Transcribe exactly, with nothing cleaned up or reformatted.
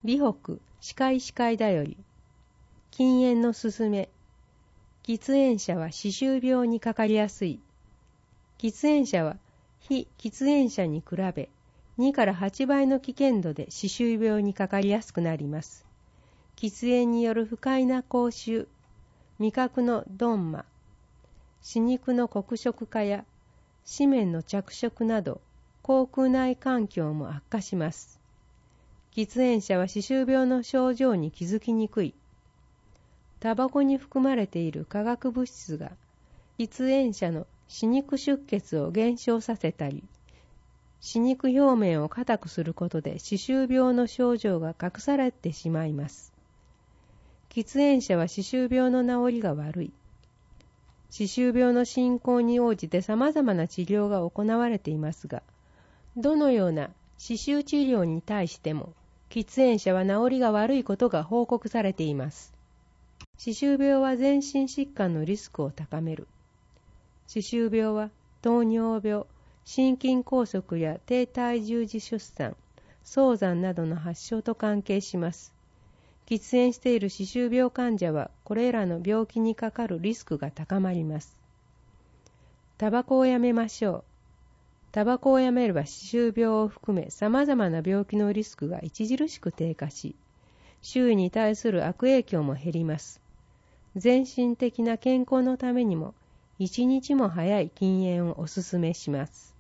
美北歯科医師会だより、禁煙のすすめ。喫煙者は歯周病にかかりやすい。喫煙者は非喫煙者に比べにからはちばいの危険度で歯周病にかかりやすくなります。喫煙による不快な口臭、味覚の鈍麻、歯肉の黒色化や紙面の着色など、口腔内環境も悪化します。喫煙者は歯周病の症状に気づきにくい。タバコに含まれている化学物質が喫煙者の歯肉出血を減少させたり、歯肉表面を硬くすることで歯周病の症状が隠されてしまいます。喫煙者は歯周病の治りが悪い。歯周病の進行に応じて様々な治療が行われていますが、どのような歯周治療に対しても、喫煙者は治りが悪いことが報告されています。歯周病は全身疾患のリスクを高める。歯周病は糖尿病、心筋梗塞や低体重児出産、早産などの発症と関係します。喫煙している歯周病患者はこれらの病気にかかるリスクが高まります。タバコをやめましょう。タバコをやめれば歯周病を含め様々な病気のリスクが著しく低下し、周囲に対する悪影響も減ります。全身的な健康のためにも、一日も早い禁煙をお勧めします。